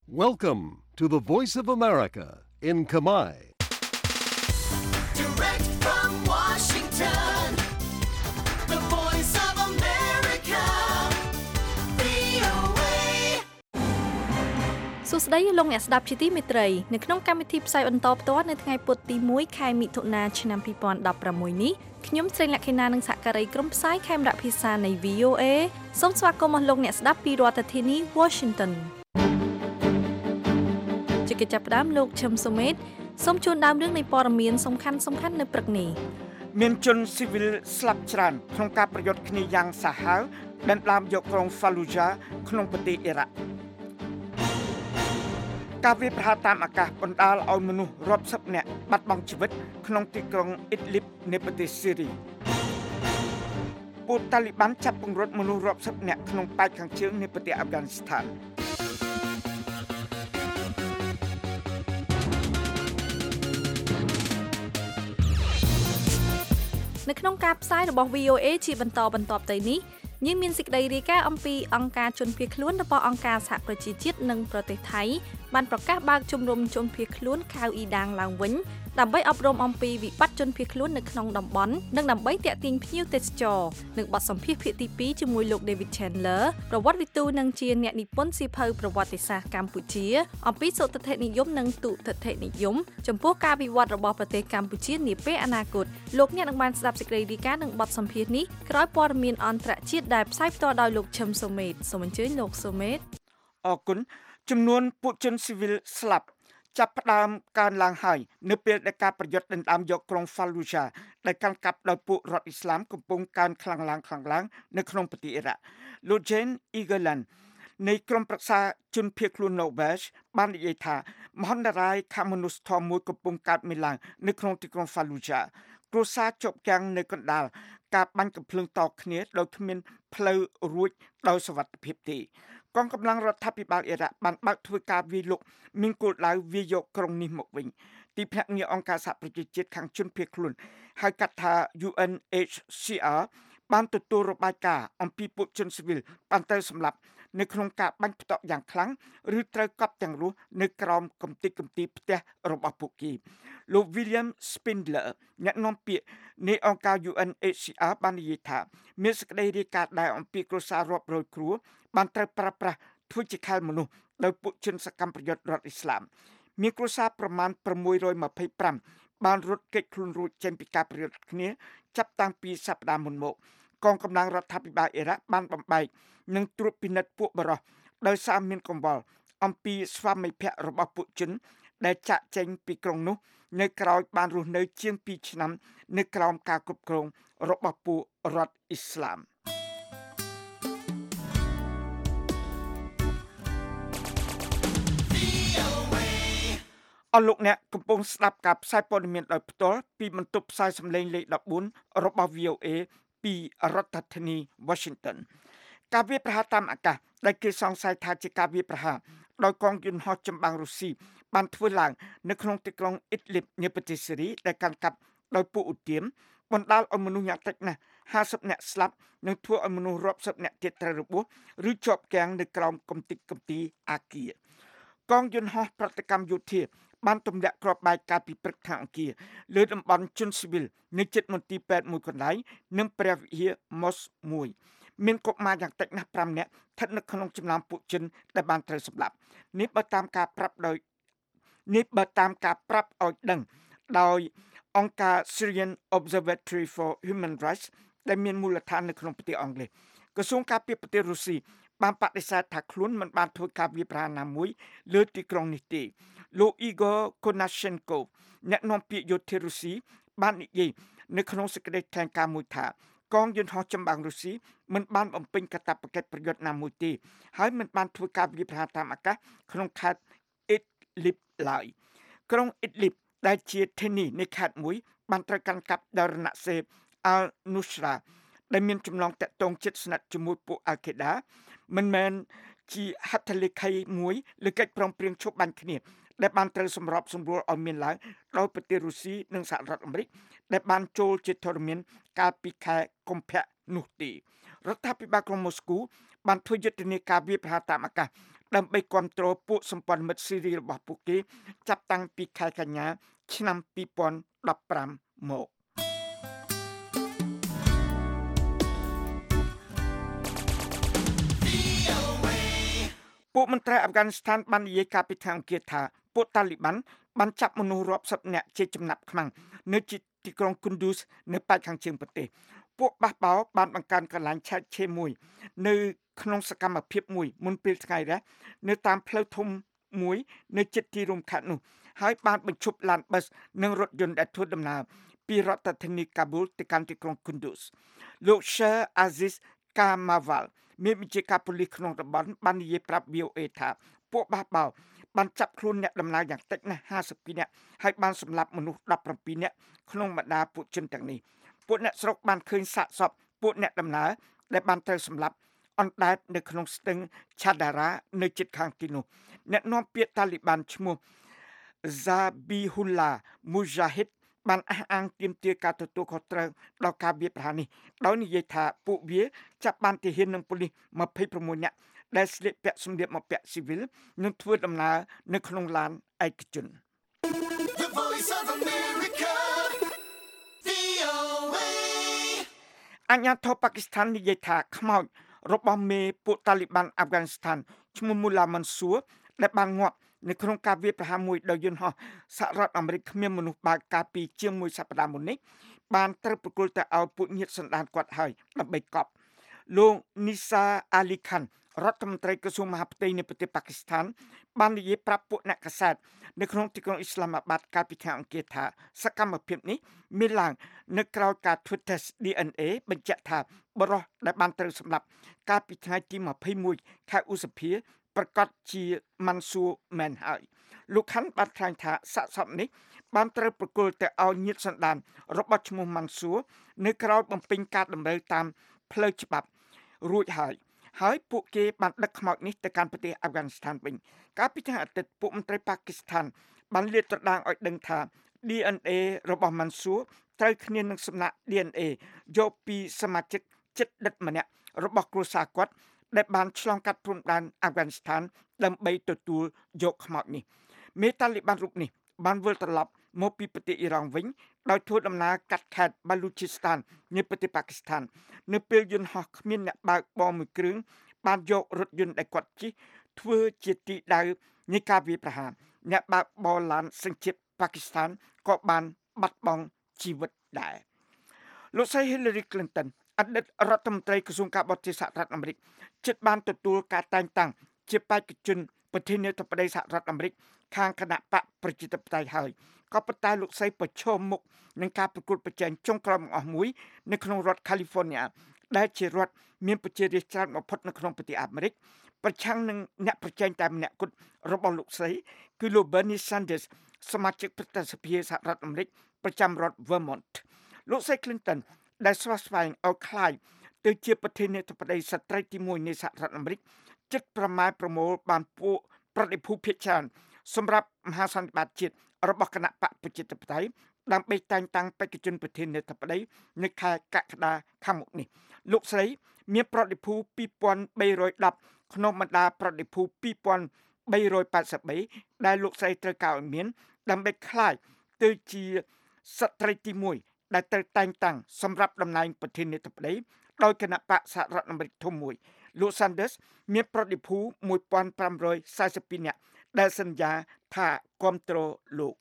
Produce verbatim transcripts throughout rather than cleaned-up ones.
Welcome to the Voice of America in Khmer. Direct from Washington, the Voice of America, វី អូ เอសួស្តីលោកអ្នកស្ដាប់ជាទីមេត្រីនៅក្នុងកម្មវិធីផ្សាយបន្តផ្ទាល់នៅថ្ងៃពុធទីមួយខែមិថុនាឆ្នាំពីរពាន់ដប់ប្រាំមួយនេះខ្ញុំស្រីលក្ខិណានិងសហការីក្រុមផ្សាយខេមរៈភាសានៃ វី អូ เอ សូមស្វាគមន៍អស់លោកអ្នកស្ដាប់ពីរដ្ឋធានី Washington ជាកិច្ចចាប់ផ្ដើមលោកឈឹមសុមេតសូមជូនដើមរឿងនៃព័ត៌មានសំខាន់សំខាន់នៅព្រឹកនេះមានជនស៊ីវិលស្លាប់ច្រើនក្នុងការប្រយុទ្ធគ្នាយ៉ាងសាហាវដណ្ដើមយកក្រុង Fallujah ក្នុងប្រទេសអ៊ីរ៉ាក់ការវាយប្រហារតាមអាកាសបណ្ដាលឲ្យមនុស្សរាប់សិបនាក់បាត់បង់ជីវិតក្នុងទីក្រុង Idlib នៃប្រទេសស៊ីរីពួកតាលីបានចាប់ពង្រត់មនុស្សរាប់សិបនាក់ក្នុងប៉ែកខាងជើងនៃប្រទេសអាហ្វហ្គានីស្ថាននៅក្នុងការផ្សាយរបស់ វី អូ เอ ជាបន្តបន្ទាប់ទៅនេះយើងមានសេចក្តីរាយការណ៍អំពីអង្គការជនភៀសខ្លួនរបស់អង្គការសហប្រជាជាតិនិងប្រទេសថៃបានប្រកាសបើកជំរំជនភៀសខ្លួនខៅអ៊ីដាងឡើងវិញដើម្បីអប់រំអំពីវិបត្តិជនភៀសខ្លួននៅក្នុងតំបន់និងដើម្បីទាក់ទាញភ្ញៀវទេសចរនឹងបទសម្ភាសន៍ភាគទីពីរជាមួយលោក David Chandler ប្រវត្តិវិទូនិងជាអ្នកនិពន្ធសៀវភៅប្រវត្តិសាស្ត្រកម្ពុជាអំពីសុទិដ្ឋិនិយមនិងទុតិដ្ឋិនិយមចំពោះការវិវត្តរបស់ប្រទេសកម្ពុជានាពេលអនាគតលោកអ្នកនឹងបានស្ដាប់សេចក្តីរាយការណ៍និងបទសម្ភាសន៍នេះក្រោយព័ត៌មានអន្តរជាតិដែលផ្សាយផ្ទាល់ដោយលោកឈឹមសូមេតសូមអញ្ជើញលោកសូមេតអរគុណចំនួនពួកជនស៊ីវិលស្លាប់ចាប់ផ្ដើមកើនឡើងហើយនៅពេលដែលការប្រយុទ្ធដណ្ដើមយកក្រុង Fallujah ដែលកាន់កាប់ដោយពួករដ្ឋអ៊ីស្លាមកំពុងកើនខ្លាំងឡើងខ្លាំងឡើងនៅក្នុងប្រទេសអ៊ីរ៉ាក់លោក Jane Egeland នៃក្រុមប្រឹក្សាជនភៀសខ្លួន Norway បាននិយាយថាមហន្តរាយខាងមនុស្សធម៌មួយកំពុងកើតមានឡើងនៅក្នុងទីក្រុង Fallujah គ្រួសារជាប់គាំងនៅកណ្ដាលការបាញ់កាំភ្លើងតគ្នាដោយគ្មានផ្លូវរួចដោយសុវត្ថិភាពទេកងកម្លាំងរដ្ឋាភិបាលអ៊ីរ៉ាក់បានបើកធ្វើការវាយលុកមានគោលដៅវាយយកក្រុងនេះមកវិញទីភ្នាក់ងារអង្គការសហប្រជាជាតិខាងជនភៀសខ្លួនហៅកាត់ថា យូ អិន អេច ស៊ី អារ បានទទួលរបាយការណ៍អំពីពួកជនស៊ីវិលបានត្រូវសម្លាប់នៅក្នុងការបាញ់ផ្ទក់យ៉ាងខ្លាំងឬត្រូវកប់ទាំងរស់នៅក្រោមកំទេចកំទីផ្ទះរបស់ពួកគេលោក William Spindler អ្នកនាំពាក្យនៃអង្គការ យូ អិន អេច ស៊ី អារ បាននិយាយថាមានសេចក្តីរាយការណ៍ដែរអំពីគ្រួសាររាប់រយគ្រួបានត្រូវប្រើប្រាស់ធ្វើជាខែលមនុស្សដោយពួកជនសកម្មប្រយុទ្ធរដ្ឋអ៊ីស្លាមមានគ្រួសារប្រមាណ៦២៥បានរត់គេចខ្លួនរួចចេញពីការប្រយុទ្ធគ្នាចាប់តាំងពីសប្តាហ៍មុនមកកងកម្លាំងរដ្ឋាភិបាលអ៊ីរ៉ាក់បានបំបែកនិងត្រួតពិនិត្យពួកបរិសុទ្ធដោយសារមានកង្វល់អំពីស្វាមីភក្តិរបស់ពួកជនដែលចាក់ចេញពីក្រុងនោះនៅក្រៅបានរស់នៅជាងពីរឆ្នាំនៅក្រោមការគ្រប់គ្រងរបស់ពួករដ្ឋអ៊ីស្លាមអស់លោកអ្នកកំពុងស្ដាប់ការផ្សាយព័ត៌មានដោយផ្ទាល់ពីបន្ទប់ផ្សាយសំឡេងលេខដប់បួនរបស់ វី អូ เอ ពីរដ្ឋធានី Washington ការវាយប្រហារតាមអាកាសដែលគេសង្ស័យថាជាការវាយប្រហារដោយកងយន្តហោះចម្បាំងរុស្ស៊ីបានធ្វើឡើងនៅក្នុងទីក្រុង Idlib នៃប្រទេសស៊ីរីដែលកាន់កាប់ដោយពួកឧទាមបណ្ដាលឲ្យមនុស្សយ៉ាងតិចណាស់ហាសិបនាក់ស្លាប់និងធ្វើឲ្យមនុស្សរាប់សិបនាក់ទៀតត្រូវរបួសឬជាប់គាំងនៅក្រោមកំទេចកំទីអគារកងយន្តហោះប្រតិកម្មយោធាបានទម្លាក់គ្រាប់បែកកាលពីព្រឹកថ្ងៃអង្គារលើតំបន់ជនស៊ីវិលនៅជិតមន្ទីរពេទ្យមួយកន្លែងនិងព្រះវិហារ Mosque មួយមានកុមារយ៉ាងតិចណាស់ប្រាំនាក់ស្ថិតនៅក្នុងចំណោមពួកជនដែលបានត្រូវសម្លាប់នេះបើតាមការប្រាប់ដោយនេះបើតាមការប្រាប់ឲ្យដឹងដោយអង្គការ Syrian Observatory for Human Rights ដែលមានមូលដ្ឋាននៅក្នុងប្រទេសអង់គ្លេសក្រសួងការពារប្រទេសរុស្ស៊ីបានបដិសេធថាខ្លួនមិនបានធ្វើការវាយប្រហារណាមួយលើទីក្រុងនេះទេលោក Igor Konashenkov អ្នកនាំពាក្យយោធារុស្ស៊ីបាននិយាយនៅក្នុងសេចក្តីថ្លែងការណ៍មួយថាកងយន្តហោះចម្បាំងរុស្ស៊ីមិនបានបំពេញកាតព្វកិច្ចប្រយុទ្ធណាមួយទេហើយមិនបានធ្វើការវាយប្រហារតាមអាកាសក្នុងខេត្ត Idlib ឡើយក្រុង Idlib ដែលជាធានីនៃខេត្តមួយបានត្រូវកាន់កាប់ដោយរណសិរ្ស Al-Nusra ដែលមានចំណងតាក់ទងជិតស្និទ្ធជាមួយពួក Al-Qaeda មិនមែនជាហត្ថលេខីមួយលើកិច្ចព្រមព្រៀងឈប់បាញ់គ្នាដែលបានត្រូវសម្របសម្រួលឲ្យមានឡើងដោយប្រទេសរុស្ស៊ីនិងសហរដ្ឋអាមេរិកដែលបានចូលជាធរមានកាលពីខែកុម្ភៈនោះទេរដ្ឋាភិបាលក្រុងម៉ូស្គូបានធ្វើយុទ្ធនាការវាយប្រហារតាមអាកាសដើម្បីគ្រប់គ្រងពួកសម្ព័ន្ធមិត្តស៊ីរីរបស់ពួកគេចាប់តាំងពីខែកញ្ញាឆ្នាំពីរពាន់ដប់ប្រាំមកពួកមន្ត្រីអាហ្វហ្គានីស្ថានបាននិយាយកាលពីថ្ងៃអង្គារថាពួកតាលីបានបានចាប់មនុស្សរាប់សិបនាក់ជាចំណាប់ខ្មាំងនៅទីក្រុង Kunduz នៅប៉ែកខាងជើងប្រទេសពួកបះបោបានបង្កើនកន្លែងឆែកឆេរមួយនៅក្នុងសកម្មភាពមួយមុនពេលថ្ងៃរះនៅតាមផ្លូវធំមួយនៅជិតទីរួមខេត្តនោះហើយបានបញ្ឈប់ឡានប៊ីសនិងរថយន្តដែលធ្វើដំណើរពីរដ្ឋធានីកាប៊ូលទៅកាន់ទីក្រុង Kunduz លោក Sher Aziz Kamawal មានវិជាការប៉ូលីសក្នុងតំបន់បាននិយាយប្រាប់ វី អូ អេ ថាពួកបះបោបានចាប់ខ្លួនអ្នកដំណើរយ៉ាងតិចណាស់ห้าสิบពីរនាក់ហើយបានសម្លាប់មនុស្សដប់ប្រាំពីរនាក់ក្នុងបម្ដាពួកជនទាំងនេះពួកអ្នកស្រុកបានឃើញសាកសពពួកអ្នកដំណើរដែលបានត្រូវសម្លាប់អណ្ដែតនៅក្នុងស្ទឹង Chadara នៅជិតខាងទីនោះអ្នកនាំពាក្យតាលីបានឈ្មោះ Zabihullah Mujahid បានអះអាងទាមទារការទទួលខុសត្រូវដល់ការវាយប្រហារនេះដោយនិយាយថាពួកវាចាប់បានទាហាននិងប៉ូលីសยี่สิบหกនាក់ដែលស្លៀកពាក់សម្លៀកបំពាក់ស៊ីវិលនិងធ្វើដំណើរនៅក្នុងឡានឯកជន The Voice of America, វី អូ អេអាញាធរប៉ាគីស្ថាននិយាយថាខ្មោចរបស់មេពួកតាលីបានអាហ្វហ្គានីស្ថានឈ្មោះ Mullah Mansour ដែលបានងាប់នៅក្នុងការវាយប្រហារមួយដោយយន្តហោះសហរដ្ឋអាមេរិកគ្មានមនុស្សបើកកាលពីជាងមួយសប្តាហ៍មុននេះបានត្រូវប្រគល់ទៅឲ្យពួកញាតិសន្តានគាត់ហើយដើម្បីកប់លោក Nisa Ali Khan រដ្ឋមន្ត្រីក្រសួងមហាផ្ទៃនៃប្រទេសប៉ាគីស្ថានបាននិយាយប្រាប់ពួកអ្នកកាសែតនៅក្នុងទីក្រុងអ៊ីស្លាមាបាតកាលពីថ្ងៃអង្គារថាសកម្មភាពនេះមានឡើងនៅក្រៅការធ្វើ test ឌី អិន เอ បញ្ជាក់ថាបរិសុទ្ធដែលបានត្រូវសម្លាប់កាលពីថ្ងៃទីยี่สิบเอ็ดខែឧសភាប្រកាសជាម៉ាន់ស៊ូមែនហើយលោកខាន់បានថ្លែងថាសាកសពនេះបានត្រូវប្រគល់ទៅឲ្យញាតិសន្តានរបស់ឈ្មោះម៉ាន់ស៊ូនៅក្រៅបំពេញការតម្រូវតាមផ្លូវច្បាប់រួចហើយហើយពួកគេបានដឹកខ្មោចនេះទៅកាន់ប្រទេសអាហ្វហ្គានីស្ថានវិញកាលពីថ្ងៃអាទិត្យពួកមន្ត្រីប៉ាគីស្ថានបានលាតត្រដាងឲ្យដឹងថា ឌី អិន เอ របស់ម៉ាន់ស៊ូត្រូវគ្នានឹងសំណាក់ ឌី អិន เอ យកពីសមាជិកជិតដិតម្នាក់របស់គ្រួសារគាត់ដែលបានឆ្លងកាត់ព្រំដែនអាហ្វហ្គានីស្ថានដើម្បីទទួលយកខ្មោចនេះមេតាលីបានរូបនេះបានវិលត្រឡប់មកពីប្រទេសអ៊ីរ៉ង់វិញដោយធ្វើដំណើរកាត់ខេត្តបាឡូជីស្តាននៃប្រទេសប៉ាគីស្ថាននៅពេលយន្តហោះគ្មានអ្នកបើកបរមួយគ្រឿងបានយករថយន្តដែលគាត់ជិះធ្វើជាទីដៅនៃការវាយប្រហារអ្នកបើកបរឡានសញ្ជាតិប៉ាគីស្ថានក៏បានបាត់បង់ជីវិតដែរលោកស្រី Hillary Clinton អតីតរដ្ឋមន្ត្រីក្រសួងការបរទេសសហរដ្ឋអាមេរិកជិតបានទទួលការតែងតាំងជាបេក្ខជនប្រធានាធិបតីសហរដ្ឋអាមេរិកខាងគណៈបកប្រជាធិបតេយ្យហើយក៏ប៉ុន្តែលោកស្រីប្រឈមមុខនឹងការប្រកួតប្រជែងចុងក្រោយបង្អស់មួយនៅក្នុងរដ្ឋ California ដែលជារដ្ឋមានប្រជារាស្ត្រច្រើនបំផុតនៅក្នុងប្រទេសអាមេរិកប្រឆាំងនឹងអ្នកប្រជែងតែម្នាក់គត់របស់លោកស្រីគឺលោក Bernie Sanders សមាជិកប្រតិសភាសហរដ្ឋអាមេរិកប្រចាំរដ្ឋ Vermont លោកស្រី Clinton ដែលស្វាស្វែងឲ្យខ្លាយទៅជាប្រធានាធិបតីស្ត្រីទីមួយនៃសហរដ្ឋអាមេរិកចិត្តប្រម៉ែប្រមូលបានពួកប្រតិភូភាគច្រើនសម្រាប់មហាសន្និបាតជាតិរបស់គណៈបកប្រជាធិបតេយ្យដើម្បីតែងតាំងបេក្ខជនប្រធានាធិបតីនៅខែកក្កដាខាងមុខនេះលោកស្រីមានប្រតិភូពីរពាន់បីរយដប់ក្នុងបណ្ដាប្រតិភូពីរពាន់បីរយប៉ែតសិបបីដែលលោកស្រីត្រូវការឲ្យមានដើម្បីក្លាយទៅជាស្ត្រីទីមួយដែលត្រូវតែងតាំងសម្រាប់តំណែងប្រធានាធិបតីដោយគណៈបកសហរដ្ឋអាមេរិកធំមួយលោក Sanders មានប្រតិភូមួយពាន់ប្រាំរយសែសិបពីរនាក់ដែលសន្យាថាគាំទ្រលោក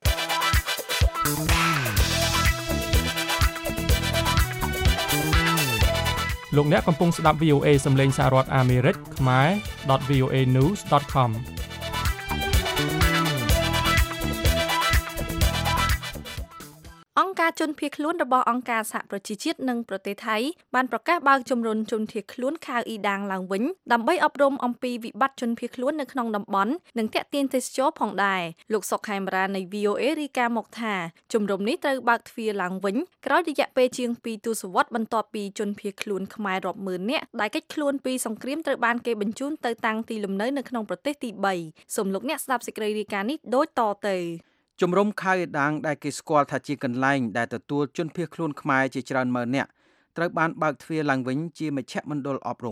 លោកអ្នកកំពុងស្ដាប់ វី អូ អេ សំឡេងសហរដ្ឋអាមេរិកខ្មែរ .វី អូ เอ news .com អង្គការជនភៀសខ្លួនរបស់អង្គការសហប្រជាជាតិនិងប្រទេសថៃបានប្រកាសបើកជំរំជនភៀសខ្លួនខៅអ៊ីដាងឡើងវិញដើម្បីអប់រំអំពីវិបត្តិជនភៀសខ្លួននៅក្នុងតំបន់និងទាក់ទាញទេសចរផងដែរលោកសុកខេមរានៃ វី អូ អេ រាយការណ៍មកថាជំរំនេះត្រូវបើកទ្វារឡើងវិញក្រោយរយៈពេលជាងពីរទសវត្សរ៍បន្ទាប់ពីជនភៀសខ្លួនខ្មែររាប់ម៉ឺននាក់ដែលគេចខ្លួនពីសង្គ្រាមត្រូវបានគេបញ្ជូនទៅតាំងទីលំនៅនៅក្នុងប្រទេសទីបីសូមលោកអ្នកស្ដាប់សេចក្តីរាយការណ៍នេះដូចតទៅជំរំខៅអ៊ីដាងដែលគេស្គាល់ថាជាកន្លែងដែលទទួលជនភៀសខ្លួនខ្មែរជាច្រើនម៉ឺននាក់ត្រូវបានបើកទ្វារឡើងវិញជាមជ្ឈមណ្ឌលអប់រំ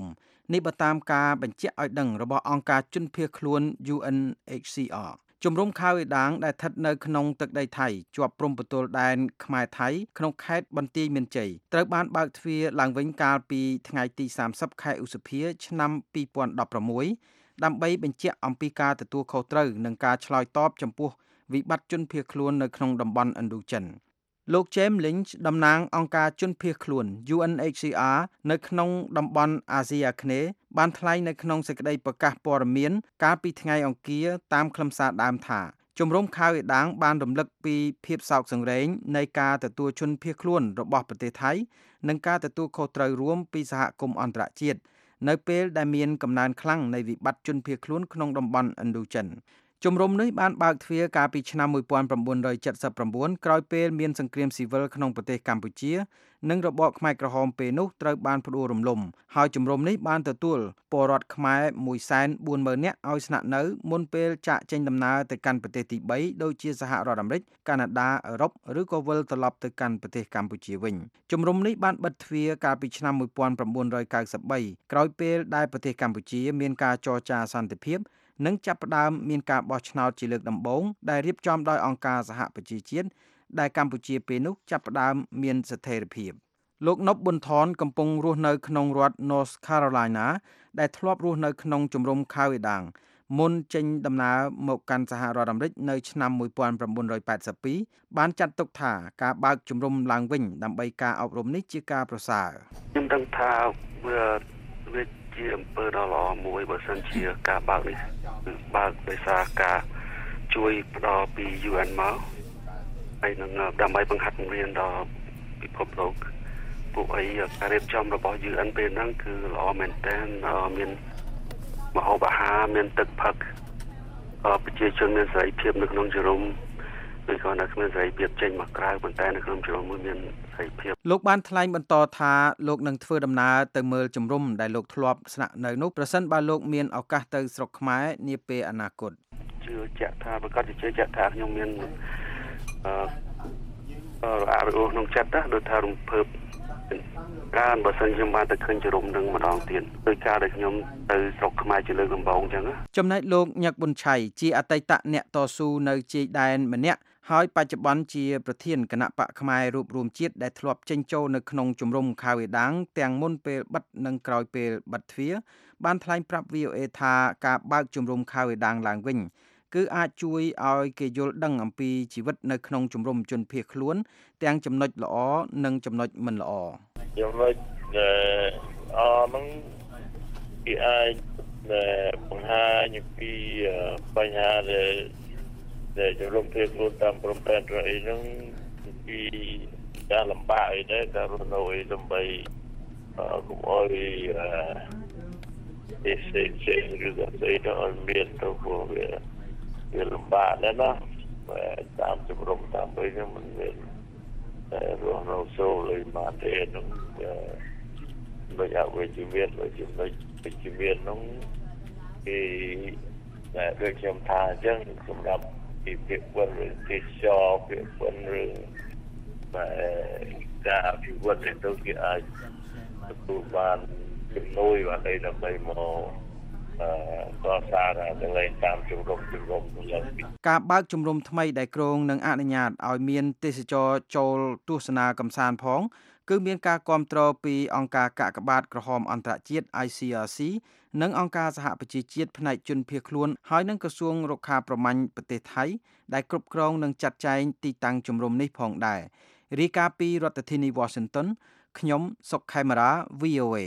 នេះបើតាមការបញ្ជាក់ឲ្យដឹងរបស់អង្គការជនភៀសខ្លួន U N H C R ជំរំខាវឯដាងដែលស្ថិតនៅក្នុងទឹកដីថៃជាប់ព្រំប្រទល់ដែនខ្មែរថៃក្នុងខេត្តបន្ទាយមានជ័យត្រូវបានបើកទ្វារឡើងវិញកាលពីថ្ងៃទីសាមសិបខែឧសភាឆ្នាំពីរពាន់ដប់ប្រាំមួយ ដើម្បីបញ្ជាក់អំពីការទទួលខុសត្រូវនិងការឆ្លើយតបចំពោះវិបត្តិជនភៀសខ្លួននៅក្នុងតំបន់ឥណ្ឌូចិនលោក James Lynch តំណាងអង្គការជនភៀសខ្លួន U N H C R នៅក្នុងតំបន់អាស៊ីអាគ្នេយ៍បានថ្លែងនៅក្នុងសេចក្តីប្រកាសព័ត៌មានកាលពីថ្ងៃអង្គារតាមខ្លឹមសារដើមថាជំរំខាវឯដាងបានរំលឹកពីភាពសោកសង្រេងនៃការទទួលជនភៀសខ្លួនរបស់ប្រទេសថៃនិងការទទួលខុសត្រូវរួមពីសហគមន៍អន្តរជាតិនៅពេលដែលមានកំណើនខ្លាំងនៃវិបត្តិជនភៀសខ្លួនក្នុងតំបន់ឥណ្ឌូចិនជំរំនេះបានបើកទ្វារកាលពីឆ្នាំmột nghìn chín trăm bảy mươi chínក្រោយពេលមានសង្គ្រាមស៊ីវិលក្នុងប្រទេសកម្ពុជានិងរបបខ្មែរក្រហមពេលនោះត្រូវបានផ្ដួលរំលំហើយជំរំនេះបានទទួលពលរដ្ឋខ្មែរមួយសែនបួនម៉ឺននាក់ឲ្យស្នាក់នៅមុនពេលចាកចេញដំណើរទៅកាន់ប្រទេសទីបីដូចជាសហរដ្ឋអាមេរិកកាណាដាអឺរ៉ុបឬក៏វិលត្រឡប់ទៅកាន់ប្រទេសកម្ពុជាវិញជំរំនេះបានបិទទ្វារកាលពីឆ្នាំmột nghìn chín trăm chín mươi baក្រោយពេលដែលប្រទេសកម្ពុជាមានការចរចាសន្តិភាពនិងចាប់ផ្ដើមមានការបោះឆ្នោតជាលើកដំបូងដែលរៀបចំដោយអង្គការសហប្រជាជាតិដែលកម្ពុជាពេលនោះចាប់ផ្ដើមមានស្ថិរភាពលោកណប់ប៊ុនថនកំពុងរស់នៅក្នុងរដ្ឋ North Carolina ដែលធ្លាប់រស់នៅក្នុងជំរំខាវឯដាងមុនចេញដំណើរមកកាន់សហរដ្ឋអាមេរិកនៅឆ្នាំmột nghìn chín trăm tám mươi twoបានចាត់ទុកថាការបើកជំរំឡើងវិញដើម្បីការអប់រំនេះជាការប្រសើរខ្ញុំដឹងថាវាជាអំពើដ៏ល្អមួយបើសិនជាការបើកនេះគឺបើកដោយសារការជួយផ្ដល់ពី U N មកហើយនឹងដើម្បីបង្ហាត់បង្រៀនដល់ពិភពលោកពួកអីការរៀបចំរបស់ U N ពេលហ្នឹងគឺល្អមែនតើមានមហោបអាហារមានទឹកផឹកប្រជាជនមានសេរីភាពនៅក្នុងជំរំឬក៏នៅក្នុងសេរីភាពចេញមកក្រៅប៉ុន្តែនៅក្នុងជំរំមានសេរីភាពលោកបានថ្លែងបន្តថាលោកនឹងធ្វើដំណើរទៅមើលជំរំដែលលោកធ្លាប់ស្នាក់នៅនោះប្រសិនបើលោកមានឱកាសទៅស្រុកខ្មែរនាពេលអនាគតជឿជាក់ថាប្រកាសជាជឿជាក់ថាខ្ញុំមានអឺរអាក់រអួលក្នុងចិត្តណាដូចថារំភើបការបើសិនខ្ញុំបានទៅឃើញជំរំនឹងម្ដងទៀតដោយការដែលខ្ញុំទៅស្រុកខ្មែរជាលើកដំបូងអញ្ចឹងចំណែកលោកញឹកប៊ុនឆៃជាអតីតអ្នកតស៊ូនៅជ័យដែនម្នាក់ហើយបច្ចុប្បន្នជាប្រធានគណៈបកផ្នែករួបរวมជាតិដែលធ្លាប់ចេញចូលនៅក្នុងជំរំខាវឯដាងទាំងមុនពេលបិទនិងក្រោយពេលបិទទ្វារបានថ្លែងប្រាប់ V O A ថាការបើកជំរំខាវឯដាងឡើងវិញគឺអាចជួយឲ្យគេយល់ដឹងអំពីជីវិតនៅក្នុងជំរំជនភៀសខ្លួនទាំងចំណុចល្អនិងចំណុចមិនល្អចំណុចអហ្នឹងគេអាចបង្ហាញពីបញ្ហាដែលដែលជំរំភៀសខ្លួនតាមព្រំដែនរអីហ្នឹងពីការលំបាកអីដែរការរស់នៅអីដើម្បីកុំឲ្យអឺសេសេឬក៏ស្អីទៅឲ្យមានទៅព្រោះវាវាលំបាកដែរណាតាមជំរំតាមអីហ្នឹងមិនមានរស់នៅសូលអីមកទេហ្នឹងដូចអវិជ្ជមានដូចចំណុចវិជ្ជមានហ្នឹងគេតែដូចខ្ញុំថាអញ្ចឹងសម្រាប់ពីពាក្យវិលឬទីចោពាក្យវិលឬតែការអភិវឌ្ឍទៅគេអាចទទួលបានជំនួយបានអីដើម្បីមកអឺកសាងកន្លែងតាមជំរំជំរំឡើងការបើកជំរំថ្មីដែលគ្រោងនឹងអនុញ្ញាតឲ្យមានទេសចរចូលទស្សនាកម្សាន្តផងគឺមានការគាំទ្រពីអង្គការកាកបាទក្រហមអន្តរជាតិ I C R C និងអង្គការសហប្រជាជាតិផ្នែកជនភៀសខ្លួនហើយនិងក្រសួងរុក្ខាប្រមាញ់ប្រទេសថៃដែលគ្រប់គ្រងនិងចាត់ចែងទីតាំងជំរំនេះផងដែររាយការណ៍ពីរដ្ឋធានី Washington ខ្ញុំសុកខេមរា V O A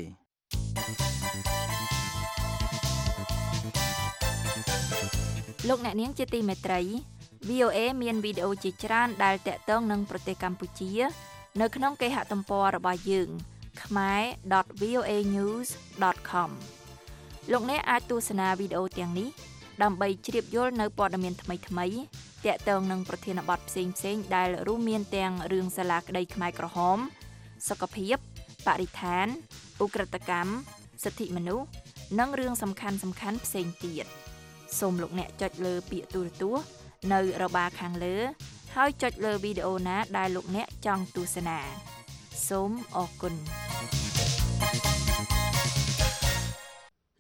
លោកអ្នកនាងជាទីមេត្រី V O A មានវីដេអូជាច្រើនដែលតាក់ទងនឹងប្រទេសកម្ពុជានៅក្នុងគេហទំព័ររបស់យើង khmer dot v o a news dot com លោកអ្នកអាចទស្សនាវីដេអូទាំងនេះដើម្បីជ្រាបយល់នៅព័ត៌មានថ្មីៗតាក់ទងនឹងប្រធានបទផ្សេងៗដែលរួមមានទាំងរឿងសាលាក្តីខ្មែរក្រហមសុខភាពបរិស្ថានឧក្រិដ្ឋកម្មសិទ្ធិមនុស្សនិងរឿងសំខាន់ៗផ្សេងទៀតសូមលោកអ្នកចុចលើពាក្យទូរទស្សន៍នៅរបារខាងលើហើយចុចលើវីដេអូណាដែលលោកអ្នកចង់ទស្សនាសូមអរគុណ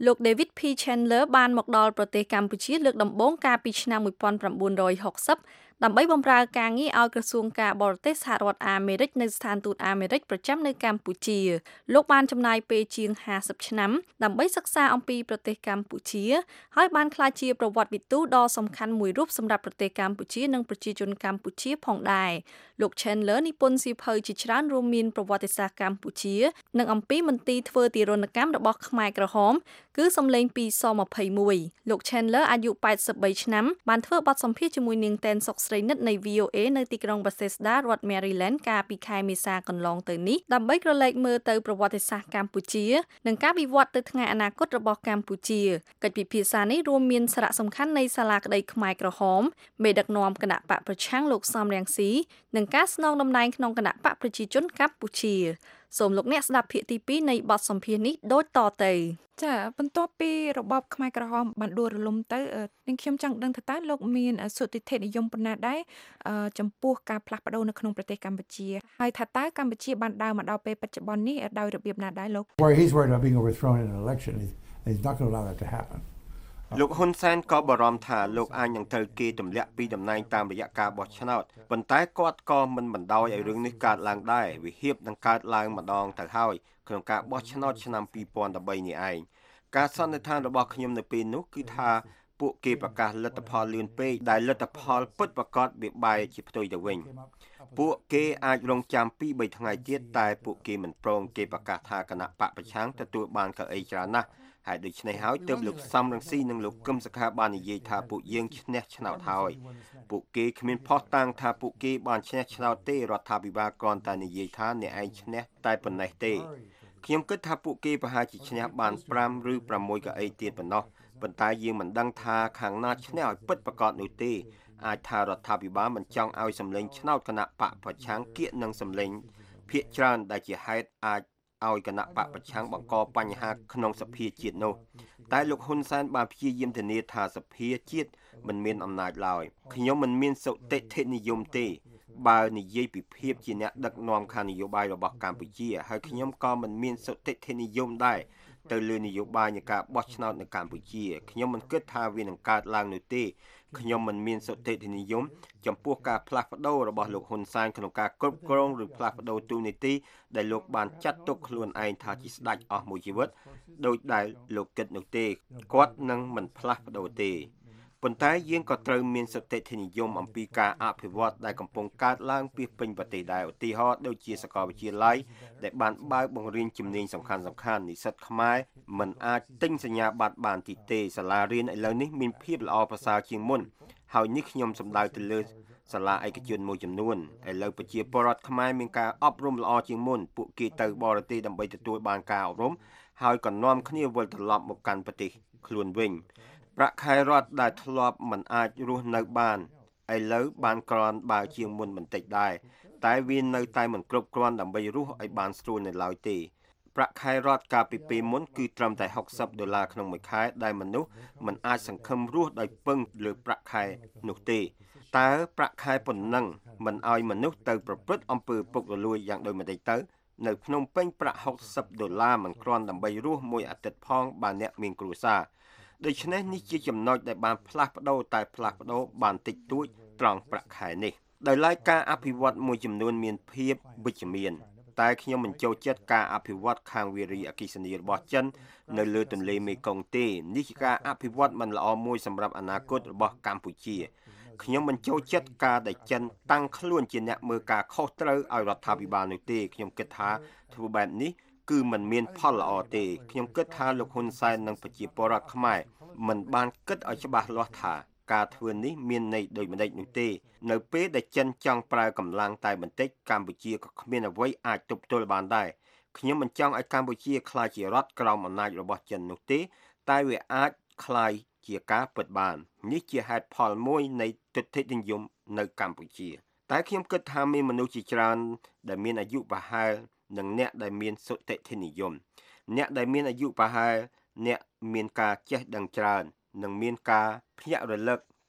លោក David P Chandler បានមកដល់ប្រទេសកម្ពុជាលើកដំបូងកាលពីឆ្នាំnineteen sixtyដើម្បីបម្រើការងារឲ្យក្រសួងការបរទេសសហរដ្ឋអាមេរិកនៅស្ថានទូតអាមេរិកប្រចាំនៅកម្ពុជាលោកបានចំណាយពេលជាងfiftyឆ្នាំដើម្បីសិក្សាអំពីប្រទេសកម្ពុជាហើយបានក្លាយជាប្រវត្តិវិទូដ៏សំខាន់មួយរូបសម្រាប់ប្រទេសកម្ពុជានិងប្រជាជនកម្ពុជាផងដែរលោក Chandler និពន្ធសៀវភៅជាច្រើនរួមមានប្រវត្តិសាស្ត្រកម្ពុជានិងអំពីមន្ទីរធ្វើទារុណកម្មរបស់ខ្មែរក្រហមគឺសំឡេងពីសtwenty-oneលោក Chandler អាយុeighty-threeឆ្នាំបានធ្វើបទសម្ភាសន៍ជាមួយនាងតែនសុកស្រីនិតនៃ V O A នៅទីក្រុង Bethesda រដ្ឋ Maryland កាលពីខែមេសាកន្លងទៅនេះដើម្បីក្រឡេកមើលទៅប្រវត្តិសាស្ត្រកម្ពុជានិងការវិវត្តទៅថ្ងៃអនាគតរបស់កម្ពុជាកិច្ចពិភាក្សានេះរួមមានសារៈសំខាន់នៃសាលាក្តីខ្មែរក្រហមមេដឹកនាំគណៈបកប្រឆាំងលោកសំរងស៊ីនិងការស្នងតំណែងក្នុងគណៈបកប្រជាជនកម្ពុជាសូមលោកអ្នកស្ដាប់ភាគទីtwoនៃបទសម្ភាសន៍នេះដូចតទៅចាបន្ទាប់ពីរបបខ្មែរក្រហមបានដួលរលំទៅនឹងខ្ញុំចង់ដឹងថាតើលោកមានសុទិដ្ឋិនិយមប៉ុណ្ណាដែរចំពោះការផ្លាស់ប្ដូរនៅក្នុងប្រទេសកម្ពុជាហើយថាតើកម្ពុជាបានដើរមកដល់ពេលបច្ចុប្បន្ននេះដោយរបៀបណាដែរលោក Where he's worried about being overthrown in an election he's not going to allow that to happen លោកហ៊ុនសែនក៏បារម្ភថាលោកអាចនឹងត្រូវគេទម្លាក់ពីតំណែងតាមរយៈការបោះឆ្នោតប៉ុន្តែគាត់ក៏មិនបណ្ដោយឲ្យរឿងនេះកើតឡើងដែរវិហៀបនឹងកើតឡើងម្ដងទៅហើយក្នុងការបោះឆ្នោតឆ្នាំtwo thousand thirteenនេះឯងការសន្និដ្ឋានរបស់ខ្ញុំនៅពេលនោះគឺថាពួកគេប្រកាសលទ្ធផលលឿនពេកដែលលទ្ធផលពិតប្រាកដវាបែរជាផ្ទុយទៅវិញពួកគេអាចរងចាំtwo to threeថ្ងៃទៀតតែពួកគេមិនព្រមគេប្រកាសថាគណៈបកប្រឆាំងទទួលបានកៅអីច្រើនណាស់ហើយដូច្នេះហើយទើបលោកសំរងស៊ីនិងលោកកឹមសុខាបាននិយាយថាពួកយើងឈ្នះឆ្នោតហើយពួកគេគ្មានផុសតាំងថាពួកគេបានឈ្នះឆ្នោតទេរដ្ឋាភិបាលគ្រាន់តែនិយាយថាអ្នកឯងឈ្នះតែប៉ុណ្ណេះទេខ្ញុំគិតថាពួកគេប្រហែលជាឈ្នះបានfiveឬsixកៅអីទៀតប៉ុណ្ណោះប៉ុន្តែយើងមិនដឹងថាខាងណាឈ្នះឲ្យពិតប្រាកដនោះទេអាចថារដ្ឋាភិបាលមិនចង់ឲ្យសម្លេងឆ្នោតគណៈបកប្រឆាំងគៀកនឹងសម្លេងភាគច្រើនដែលជាហេតុអាចឲ្យគណៈបកប្រឆាំងបង្កបញ្ហាក្នុងសភាជាតិនោះតែលោកហ៊ុនសែនបានព្យាយាមធានាថាសភាជាតិមិនមានអំណាចឡើយខ្ញុំមិនមានសុតិដ្ឋិនិយមទេបើនិយាយពីភាពជាអ្នកដឹកនាំខាងនយោបាយរបស់កម្ពុជាហើយខ្ញុំក៏មិនមានសុតិដ្ឋិនិយមដែរទៅលើនយោបាយនៃការបោះឆ្នោតនៅកម្ពុជាខ្ញុំមិនគិតថាវានឹងកើតឡើងនោះទេខ្ញុំមិនមានសុតិដ្ឋិនិយមចំពោះការផ្លាស់ប្ដូររបស់លោកហ៊ុនសែនក្នុងការគ្រប់គ្រងឬផ្លាស់ប្ដូរទូនីតិដែលលោកបានចាត់ទុកខ្លួនឯងថាជាស្ដេចអស់មួយជីវិតដោយដែលលោកគិតនោះទេគាត់នឹងមិនផ្លាស់ប្ដូរទេប៉ុន្តែយើងក៏ត្រូវមានសុតិដ្ឋិនិយមអំពីការអភិវឌ្ឍដែលកំពុងកើតឡើងពីពេញប្រទេសដែរឧទាហរណ៍ដូចជាសាកលវិទ្យាល័យដែលបានបើកបង្រៀនជំនាញសំខាន់សំខាន់និស្សិតខ្មែរមិនអាចទិញសញ្ញាបត្របានទីទេសាលារៀនឥឡូវនេះមានភាពល្អប្រសើរជាងមុនហើយនេះខ្ញុំសំដៅទៅលើសាលាឯកជនមួយចំនួនឥឡូវប្រជាពលរដ្ឋខ្មែរមានការអប់រំល្អជាងមុនពួកគេទៅបរទេសដើម្បីទទួលបានការអប់រំហើយក៏នាំគ្នាវិលត្រឡប់មកកាន់ប្រទេសខ្លួនវិញប្រាក់ខែរដ្ឋដែលធ្លាប់មិនអាចរស់នៅបានឥឡូវបានក្រាន់បើជាងមុនបន្តិចដែរតែវានៅតែមិនគ្រប់គ្រាន់ដើម្បីរស់ឲ្យបានស្រួលនៅឡើយទេប្រាក់ខែរដ្ឋកាលពីពេលមុនគឺត្រឹមតែsixtyដុល្លារក្នុងមួយខែដែលមនុស្សមិនអាចសង្ឃឹមរស់ដោយពឹងលើប្រាក់ខែនោះទេតើប្រាក់ខែប៉ុណ្ណឹងមិនឲ្យមនុស្សទៅប្រព្រឹត្តអំពើពុករលួយយ៉ាងដូចម្តេចទៅនៅភ្នំពេញប្រាក់sixtyដុល្លារមិនគ្រាន់ដើម្បីរស់មួយអាទិត្យផងបើអ្នកមានគ្រួសារដូច្នេះនេះជាចំណុចដែលបានផ្លាស់ប្ដូរតែផ្លាស់ប្ដូរបានតិចតួចត្រង់ប្រាក់ខែនេះដោយឡែកការអភិវឌ្ឍមួយចំនួនមានភាពវិជ្ជមានតែខ្ញុំមិនចូលចិត្តការអភិវឌ្ឍខាងវារីអគ្គិសនីរបស់ចិននៅលើទន្លេមេគង្គទេនេះជាការអភិវឌ្ឍមិនល្អមួយសម្រាប់អនាគតរបស់កម្ពុជាខ្ញុំមិនចូលចិត្តការដែលចិនតាំងខ្លួនជាអ្នកមើលការខុសត្រូវឲ្យរដ្ឋាភិបាលនោះទេខ្ញុំគិតថាធ្វើបែបនេះគឺมันមានផលល្អទេខ្ញុំគិតថាលោកហ៊ុនសែននិងប្រជាពលរដ្ឋខ្មែរមិនបានគិតឲ្យច្បាស់លាស់ថាការធ្វើនេះមានន័យដូចម្តេចនោះទេនៅពេលដែលចិនចង់ប្រើកម្លាំងតែបន្តិចកម្ពុជាក៏គ្មានអ្វីអាចទប់ទល់បានដែរខ្ញុំមិនចង់ឲ្យកម្ពុជាក្លាយជារដ្ឋក្រោមអំណាចរបស់ចិននោះទេតែវាអាចក្លាយជាការពិតបាននេះជាហេតុផលមួយនៃទិដ្ឋិនិយមនៅកម្ពុជាតែខ្ញុំគិតថាមានមនុស្សជាច្រើនដែលមានអាយុប្រហែលនិងអ្នកដែលមានសុតិដ្ឋិនិយមអ្នកដែលមានអាយុប្រហែលអ្នកមានការចេះដឹងច្រើននិងមានការភ្ញាក់រលឹក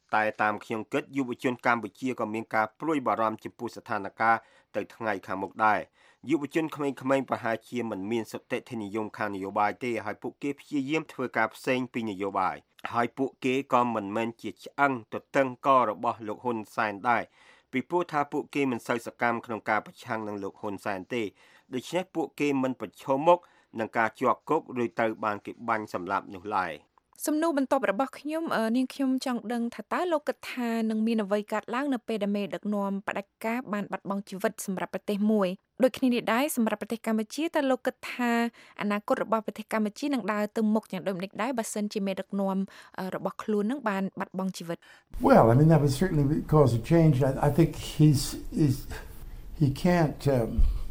តែតាមខ្ញុំគិតយុវជនកម្ពុជាក៏មានការព្រួយបារម្ភចំពោះស្ថានភាពទៅថ្ងៃខាងមុខដែរយុវជនក្មេងៗប្រហែលជាមិនមានសតិធិនិយមខាងនយោបាយទេហើយពួកគេព្យាយាមធ្វើការផ្សេងពីនយោបាយហើយពួកគេក៏មិនមែនជាឆ្អឹងទទឹងករបស់លោកហ៊ុនសែនដែរពីព្រោះថាពួកគេមិនសូវសកម្មក្នុងការប្រឆាំងនឹងលោកហ៊ុនសែនទេដូច្នេះពួកគេមិនប្រឈមមុខនឹងការជាប់គុកឬត្រូវបានគេបាញ់សម្លាប់នោះឡើយសំណួរបន្ទាប់របស់ខ្ញុំនាងខ្ញុំចង់ដឹងថាតើលោកគិតថានឹងមានអ្វីកើតឡើងនៅពេលដែលមេដឹកនាំបដិការបានបាត់បង់ជីវិតសម្រាប់ប្រទេសមួយដូចគ្នានេះដែរសម្រាប់ប្រទេសកម្ពុជាតើលោកគិតថាអនាគតរបស់ប្រទេសកម្ពុជានឹងដើរទៅមុខយ៉ាងដូចម្តេចដែរបើសិនជាមេដឹកនាំរបស់ខ្លួននឹងបានបាត់បង់ជីវិត Well, I mean that would certainly cause a change. I, I think he's is he can't um,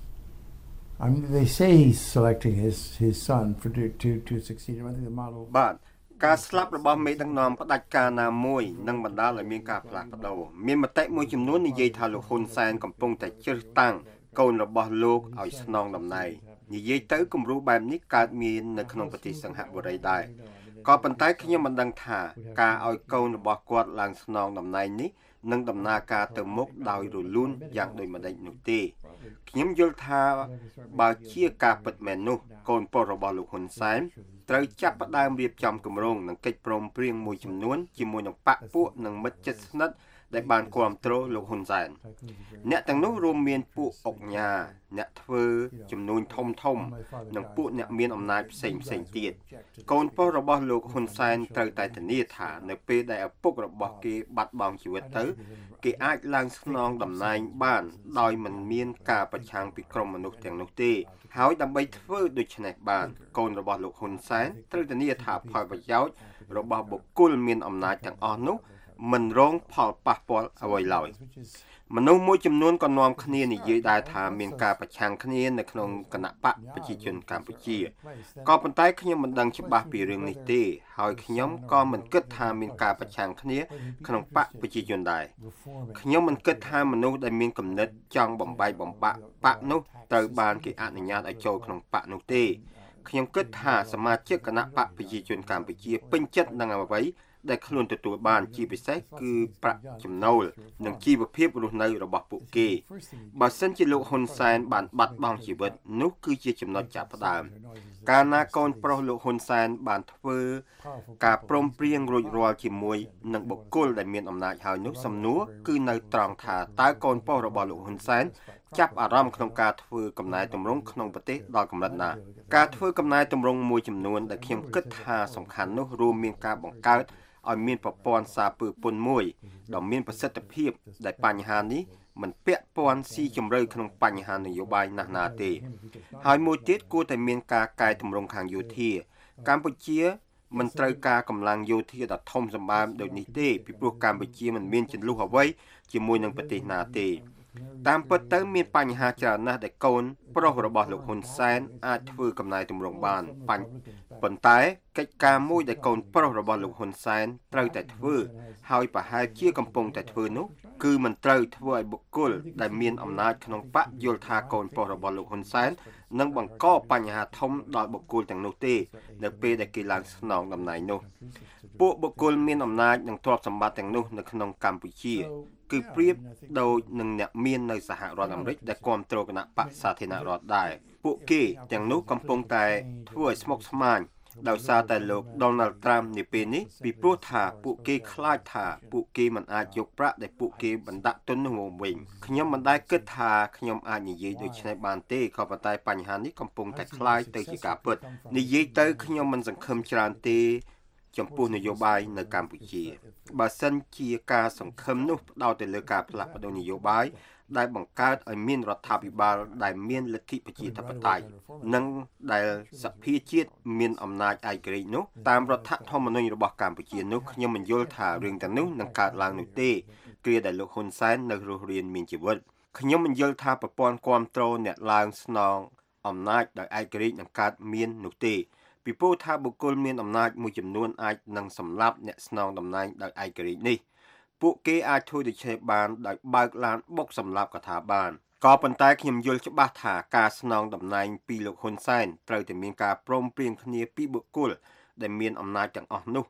I mean they say he's selecting his his son for to to to succeed him. I think the model បាទការស្លាប់របស់មេដឹកនាំផ្ដាច់ការណាមួយនឹងបណ្ដាលឲ្យមានការផ្លាស់ប្ដូរមានមតិមួយចំនួននិយាយថាលោកហ៊ុនសែនកំពុងតែជ្រើសតាំងកូនរបស់លោកឲ្យស្នងតំណែងនិយាយទៅគំរូបែបនេះកើតមាននៅក្នុងប្រទេសសិង្ហបុរីដែរក៏ប៉ុន្តែខ្ញុំមិនដឹងថាការឲ្យកូនរបស់គាត់ឡើងស្នងតំណែងនេះនឹងដំណើរការទៅមុខដោយរលូនយ៉ាងដូចម្តេចនោះទេខ្ញុំយល់ថាបើជាការពិតមែននោះកូនប្រុសរបស់លោកហ៊ុនសែនត្រូវចាប់ផ្ដើមរៀបចំគម្រោងនិងកិច្ចព្រមព្រៀងមួយចំនួនជាមួយនឹងបកពួកនិងមិត្តជិតស្និទ្ធដែលបានគ្រប់គ្រងលោកហ៊ុនសែនអ្នកទាំងនោះរួមមានពួកអុកញ៉ាអ្នកធ្វើចំនួនធំធំនិងពួកអ្នកមានអំណាចផ្សេងផ្សេងទៀតកូនប្រុសរបស់លោកហ៊ុនសែនត្រូវតែធានាថានៅពេលដែលឪពុករបស់គេបាត់បង់ជីវិតទៅគេអាចឡើងស្នងតំណែងបានដោយមិនមានការប្រឆាំងពីក្រុមមនុស្សទាំងនោះទេហើយដើម្បីធ្វើដូច្នេះបានកូនរបស់លោកហ៊ុនសែនត្រូវធានាថាផលប្រយោជន៍របស់បុគ្គលមានអំណាចទាំងអស់នោះមិនរងផលប៉ះពាល់អ្វីឡើយមនុស្សមួយចំនួនក៏នាំគ្នានិយាយដែរថាមានការប្រឆាំងគ្នានៅក្នុងគណៈបកប្រជាជនកម្ពុជាក៏ប៉ុន្តែខ្ញុំមិនដឹងច្បាស់ពីរឿងនេះទេហើយខ្ញុំក៏មិនគិតថាមានការប្រឆាំងគ្នាក្នុងបកប្រជាជនដែរខ្ញុំមិនគិតថាមនុស្សដែលមានគំនិតចង់បំបែកបំបាក់បកនោះត្រូវបានគេអនុញ្ញាតឲ្យចូលក្នុងបកនោះទេខ្ញុំគិតថាសមាជិកគណៈបកប្រជាជនកម្ពុជាពេញចិត្តនឹងអ្វីដែលខ្លួនទទួលបានជាពិសេសគឺប្រាក់ចំណូលនិងជីវភាពរស់នៅរបស់ពួកគេបើសិនជាលោកហ៊ុនសែនបានបាត់បង់ជីវិតនោះគឺជាចំណុចចាប់ផ្ដើមកាលណាកូនប្រុសលោកហ៊ុនសែនបានធ្វើការព្រមព្រៀងរួចរាល់ជាមួយនឹងបុគ្គលដែលមានអំណាចហើយនោះសំណួរគឺនៅត្រង់ថាតើកូនប្រុសរបស់លោកហ៊ុនសែនចាប់អារម្មណ៍ក្នុងការធ្វើកំណែទម្រង់ក្នុងប្រទេសដល់កម្រិតណាការធ្វើកំណែទម្រង់មួយចំនួនដែលខ្ញុំគិតថាសំខាន់នោះរួមមានការបង្កើតឲ្យមានប្រព័ន្ធសារពើពន្ធមួយដ៏មានប្រសិទ្ធភាពដែលបញ្ហានេះមិនពាក់ព័ន្ធស៊ីជម្រៅក្នុងបញ្ហានយោបាយណាស់ណាទេហើយមួយទៀតគួរតែមានការកែតម្រង់ខាងយោធាកម្ពុជាមិនត្រូវការកម្លាំងយោធាដ៏ធំសម្បើមដូចនេះទេពីព្រោះកម្ពុជាមិនមានចន្លោះអ្វីជាមួយនឹងប្រទេសណាទេតាមពិតទៅមានបញ្ហាច្រើនណាស់ដែលកូនប្រុសរបស់លោកហ៊ុនសែនអាចធ្វើកំណែទម្រង់បានប៉ុន្តែកិច្ចការមួយដែលកូនប្រុសរបស់លោកហ៊ុនសែនត្រូវតែធ្វើហើយប្រហែលជាកំពុងតែធ្វើនោះគឺមិនត្រូវធ្វើឲ្យបុគ្គលដែលមានអំណាចក្នុងបកយល់ថាកូនប្រុសរបស់លោកហ៊ុនសែននឹងបង្កបញ្ហាធំដល់បុគ្គលទាំងនោះទេនៅពេលដែលគេឡើងស្នងតំណែងនោះពួកបុគ្គលមានអំណាចនិងទ្រព្យសម្បត្តិទាំងនោះនៅក្នុងកម្ពុជាគឺប្រៀបដូចនឹងអ្នកមាននៅសហរដ្ឋអាមេរិកដែលគ្រប់គ្រងគណៈបកសាធារណរដ្ឋដែរពួកគេទាំងនោះកំពុងតែធ្វើឲ្យស្មុគស្មាញដោយសារតែលោក Donald Trump នាពេលនេះពីព្រោះថាពួកគេខ្លាចថាពួកគេមិនអាចយកប្រាក់ដែលពួកគេបណ្ដាក់ទុននោះមកវិញខ្ញុំមិនដែលគិតថាខ្ញុំអាចនិយាយដូចនេះបានទេក៏ប៉ុន្តែបញ្ហានេះកំពុងតែคล้ายទៅជាការពិតនិយាយទៅខ្ញុំមិនសង្ឃឹមច្រើនទេចំពោះនយោបាយនៅកម្ពុជាបើសិនជាការសង្ឃឹមនោះផ្ដោតទៅលើការផ្លាស់ប្ដូរនយោបាយដែលបង្កើតឲ្យមានរដ្ឋាភិបាលដែលមានលទ្ធិប្រជាធិបតេយ្យនិងដែលសភាជាតិមានអំណាចឯករាជ្យនោះតាមរដ្ឋធម្មនុញ្ញរបស់កម្ពុជានោះខ្ញុំមិនយល់ថារឿងទាំងនោះនឹងកើតឡើងនោះទេគ្រាដែលលោកហ៊ុនសែននៅរស់រានមានជីវិតខ្ញុំមិនយល់ថាប្រព័ន្ធគ្រប់គ្រងអ្នកឡើងស្នងអំណាចដោយឯករាជ្យនឹងកើតមាននោះទេពីព្រោះថាបុគ្គលមានអំណាចមួយចំនួនអាចនឹងសម្លាប់អ្នកស្នងតំណែងដោយឯករាជ្យនេះពួកគេអាចធ្វើដូច្នេះបានដោយបើកឡានបុកសម្លាប់ក៏ថាបានក៏ប៉ុន្តែខ្ញុំយល់ច្បាស់ថាការស្នងតំណែងពីលោកហ៊ុនសែនត្រូវតែមានការព្រមព្រៀងគ្នាពីបុគ្គលដែលមានអំណាចទាំងអស់នោះ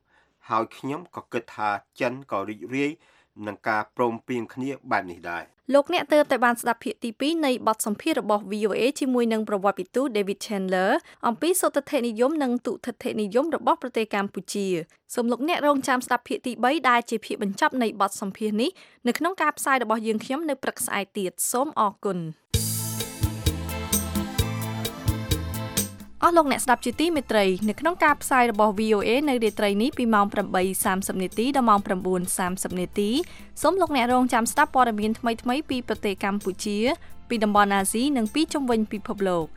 ហើយខ្ញុំក៏គិតថាចិនក៏រីករាយនឹងការព្រមព្រៀងគ្នាបែបនេះដែរលោកអ្នកទើបតែបានស្ដាប់ភាគទីពីរនៃបទសម្ភាសន៍របស់ វី អូ អេ ជាមួយនឹងប្រវត្តិវិទូ David Chandler អំពីសុទិដ្ឋិនិយមនិងទុតិដ្ឋិនិយមរបស់ប្រទេសកម្ពុជាសូមលោកអ្នករងចាំស្ដាប់ភាគទីបីដែលជាភាគបញ្ចប់នៃបទសម្ភាសន៍នេះនៅក្នុងការផ្សាយរបស់យើងខ្ញុំនៅព្រឹកស្អែកទៀតសូមអរគុណអស់លោកអ្នកស្ដាប់ជាទីមេត្រីនៅក្នុងការផ្សាយរបស់ វី អូ អេ នៅរាត្រីនេះពីម៉ោង ប្រាំបីសាមសិប នាទីដល់ម៉ោង ប្រាំបួនសាមសិប នាទីសូមលោកអ្នករងចាំស្ដាប់ព័ត៌មានថ្មីៗពីប្រទេសកម្ពុជាពីតំបន់អាស៊ីនិងពីជុំវិញពិភពលោក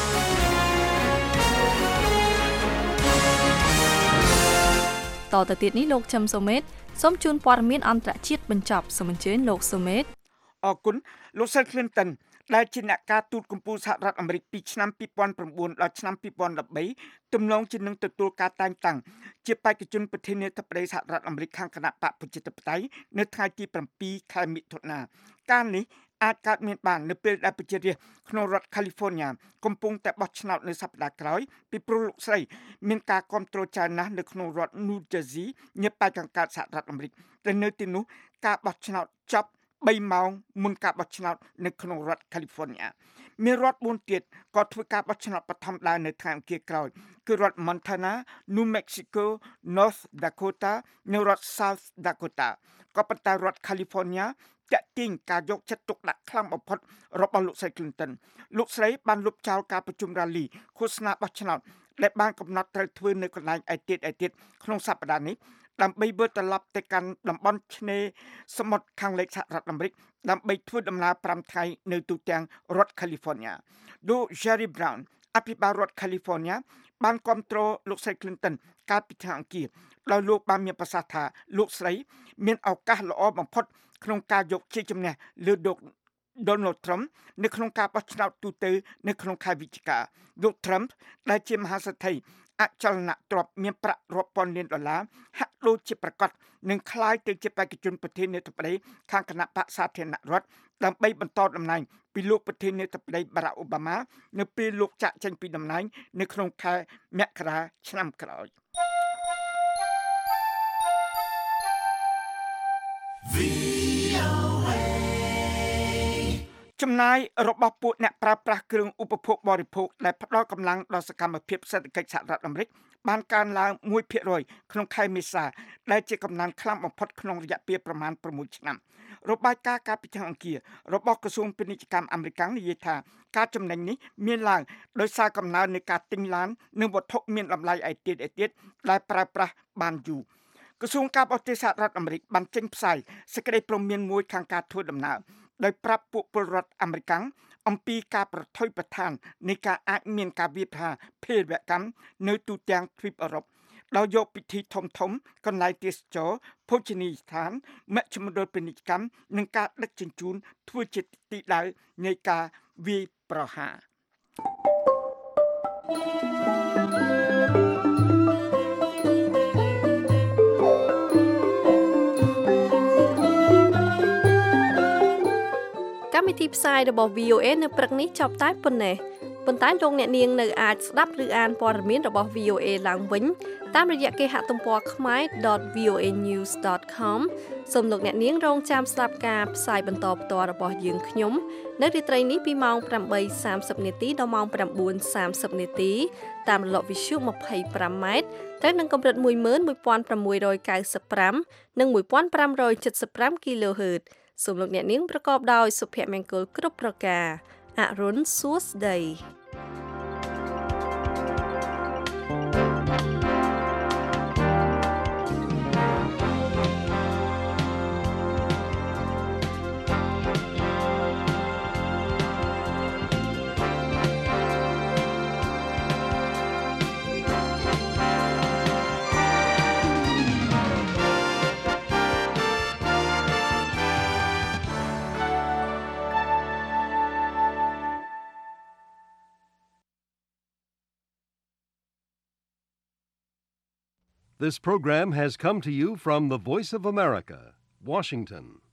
តទៅទៀតនេះលោកជឹមសូមេតសូមជូនព័ត៌មានអន្តរជាតិបញ្ចប់សូមអញ្ជើញលោកសូមេតអរគុណលោកសិល Clintonដែលជាអ្នកការទូតកម្ពុជាសហរដ្ឋអាមេរិកពីឆ្នាំពីរពាន់ប្រាំបួនដល់ឆ្នាំពីរពាន់ដប់បីទំនងជានឹងទទួលការតែងតាំងជាបេក្ខជនប្រធានាធិបតីសហរដ្ឋអាមេរិកខាងគណៈបកប្រជាធិបតេយ្យនៅថ្ងៃទីប្រាំពីរខែមិថុនាការនេះអាចកើតមានបាននៅពេលដែលប្រជារាស្ត្រក្នុងរដ្ឋ California កំពុងតែបោះឆ្នោតនៅសប្តាហ៍ក្រោយពីព្រោះលោកស្រីមានការគ្រប់គ្រងច្រើនណាស់នៅក្នុងរដ្ឋ New Jersey ញើបប៉ែកខាងកើតសហរដ្ឋអាមេរិកដែលនៅទីនោះការបោះឆ្នោតចប់បីម៉ោងមុនការបោះឆ្នោតនៅក្នុងរដ្ឋ California មានរដ្ឋបួនទៀតក៏ធ្វើការបោះឆ្នោតបឋមដែរនៅថ្ងៃអង្គារក្រោយគឺរដ្ឋ Montana, New Mexico, North Dakota និងរដ្ឋ South Dakota ក៏ប៉ុន្តែរដ្ឋ California តាក់ទាញការយកចិត្តទុកដាក់ខ្លាំងបំផុតរបស់លោកស្រី Clinton លោកស្រីបានលុបចោលការប្រជុំរ៉ាលីឃោសនាបោះឆ្នោតដែលបានកំណត់ត្រូវធ្វើនៅកន្លែងឯទៀតឯទៀតក្នុងសប្តាហ៍នេះដើម្បីវិលត្រឡប់ទៅកាន់តំបន់ឆ្នេរសមុទ្រខាងលិចសហរដ្ឋអាមេរិកដើម្បីធ្វើដំណើរប្រាំថ្ងៃនៅទូទាំងរដ្ឋ California លោក Jerry Brown អភិបាលរដ្ឋ California បានគ្រប់គ្រងលោកស្រី Clinton កាលពីថ្ងៃអង្គារដោយលោកបានមានប្រសាសន៍ថាលោកស្រីមានឱកាសល្អបំផុតក្នុងការយកជ័យជំនះលើលោក Donald Trump នៅក្នុងការបោះឆ្នោតទូទៅនៅក្នុងខែវិច្ឆិកាលោក Trump ដែលជាមហាសេដ្ឋីអចលនទ្រព្យមានប្រាក់រាប់ពាន់លានដុល្លារហាក់ដូចជាប្រកាសនឹងក្លាយទៅជាបេក្ខជនប្រធានាធិបតីខាងគណៈបក្សសាធារណរដ្ឋដើម្បីបន្តតំណែងពីលោកប្រធានាធិបតី Barack Obama នៅពេលលោកចាកចេញពីតំណែងនៅក្នុងខែមករាឆ្នាំក្រោយចំណាយរបស់ពួកអ្នកប្រើប្រាស់គ្រឿងឧបភោគបរិភោគដែលផ្ដល់កម្លាំងដល់សកម្មភាពសេដ្ឋកិច្ចសហរដ្ឋអាមេរិកបានកើនឡើង មួយភាគរយ ក្នុងខែមេសាដែលជាកំណើនខ្លាំងបំផុតក្នុងរយៈពេលប្រមាណប្រាំមួយឆ្នាំរបាយការណ៍កាលពីថ្ងៃអង្គាររបស់ក្រសួងពាណិជ្ជកម្មអាមេរិកនិយាយថាការចំណេញនេះមានឡើងដោយសារកំណើននៃការទិញឡាននិងវត្ថុមានតម្លៃឯទៀតឯទៀតដែលប្រើប្រាស់បានយូរក្រសួងការបរទេសសហរដ្ឋអាមេរិកបានចេញផ្សាយសេចក្តីព្រមានមួយខាងការធ្វើដំណើរដោយប្រាប់ពួកពលរដ្ឋអាមេរិកអំពីការប្រថុយប្រឋាននៃការអាចមានការវាយប្រហារភេរវកម្មនៅទូទាំងទ្វីបអឺរ៉ុបដោយយកពិធីធំធំកន្លែងទេសចរភោជនីយដ្ឋានមជ្ឈមណ្ឌលពាណិជ្ជកម្មនិងការដឹកជញ្ជូនធ្វើជាទីដៅនៃការវាយប្រហារកម្មវិធីផ្សាយរបស់ វី អូ អេ នៅព្រឹកនេះចប់តែប៉ុណ្ណេះប៉ុន្តែលោកអ្នកនាងនៅអាចស្ដាប់ឬអានព័ត៌មានរបស់ វី អូ អេ ឡើងវិញតាមរយៈគេហទំព័រ ខ្មែរ ដត វី អូ អេ ញូស ដត ខម សូមលោកអ្នកនាងរងចាំស្ដាប់ការផ្សាយបន្តផ្ទាល់របស់យើងខ្ញុំនៅរាត្រីនេះពីម៉ោង ប្រាំបីសាមសិប នាទីដល់ម៉ោង ប្រាំបួនសាមសិប នាទីតាមរលកវិទ្យុ ម្ភៃប្រាំ ម៉ែត្រត្រូវនឹងកម្រិត មួយម៉ឺនមួយពាន់ប្រាំមួយរយកៅសិបប្រាំ និង មួយពាន់ប្រាំរយចិតសិបប្រាំ គីឡូហឺតសូមលោកអ្នកនាងប្រកបដោយសុភមង្គលគ្រប់ប្រការអរុនសួស្តី This program has come to you from the Voice of America, Washington.